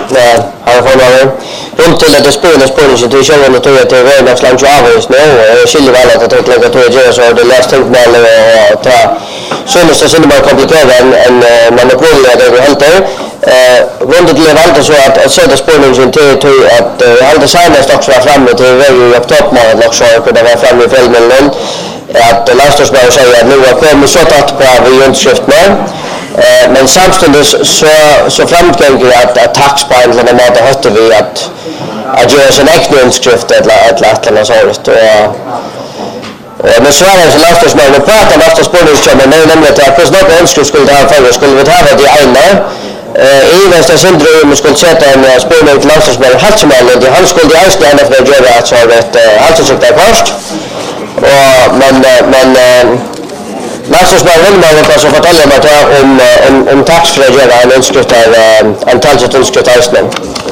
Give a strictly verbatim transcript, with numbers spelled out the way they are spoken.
Han får runt till att det spelar spårningen till kören och till att det är något slags avvis nu och skiljer väl att det lägger till att göra så det läst tänkt väl och ta så så det bara komplicerat än än man är kul det är helt eh runt till väl så att sätta spårningen till till att hålla senast också framme till väg upp toppmålet också och det var framme i filmen att landslagsspelare säger att nu har kommit så att på vi underskrifterna men samtidigt så så framgår att attackspel när man det hade vi att att göra en egen underskrift eller ett eller så och men så är det så landslagsspelare vi pratar om att spelare men nej nämligen att det något underskrift skulle ha för skulle vi ha det ena i nästa syndrom skulle sätta en spelare till landslagsspelare halt som eller han skulle ju också gärna för göra att så vet alltså så där först och men men landslagsspelare vill man också fortälja mig om om om tax för att göra en underskrift av antal underskrift.